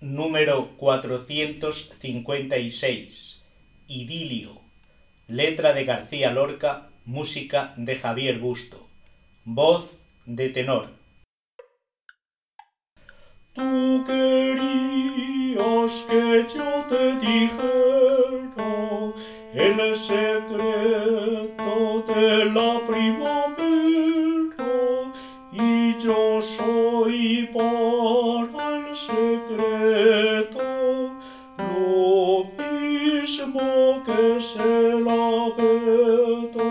número 456, Idilio, letra de García Lorca, música de Javier Busto, voz de tenor. Tú querías que yo te dijera el secreto de la primavera, y yo soy para el secreto lo mismo que es el abeto.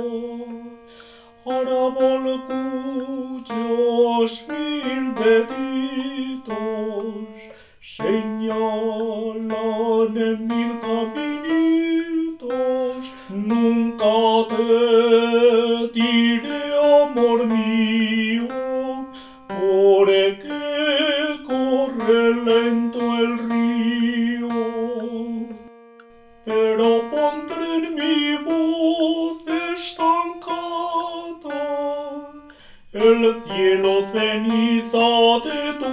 Árbol cuyos 1000 deditos señalan en 1000 caminitos, nunca te diré, amor mío, porque corre lento el río, pero pondré en mi voz estancada el cielo ceniza de tu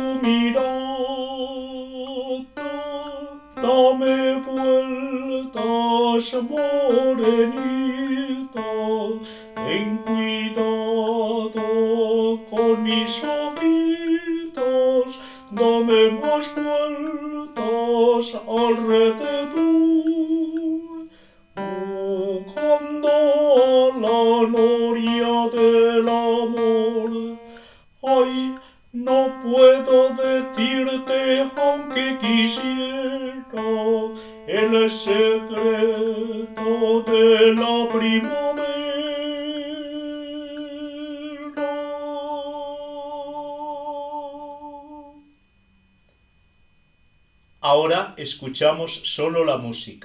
mirada. Dame vueltas, morenita, ten cuidado con mis ojitos, dame más vueltas alrededor, buscando a la noria del amor. Ay, no puedo decirte, aunque quisiera, el secreto de la primavera. Ahora escuchamos solo la música.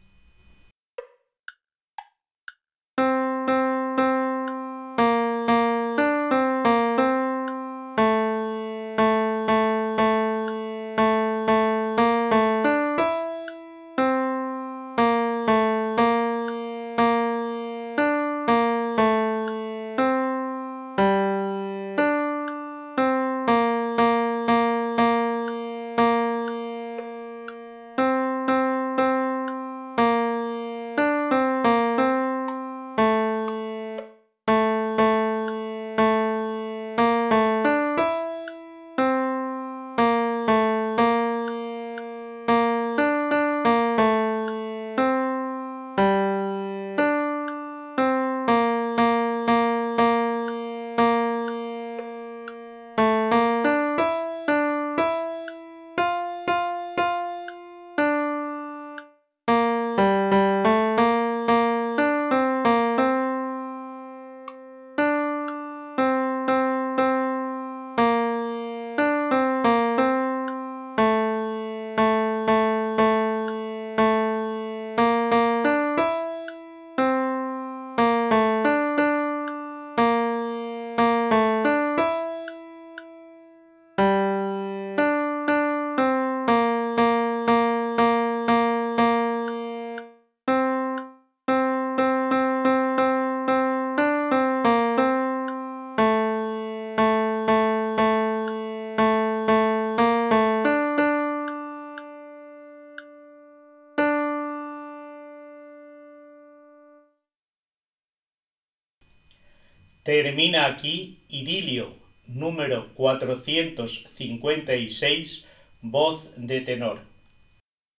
Termina aquí Idilio, número 456, voz de tenor.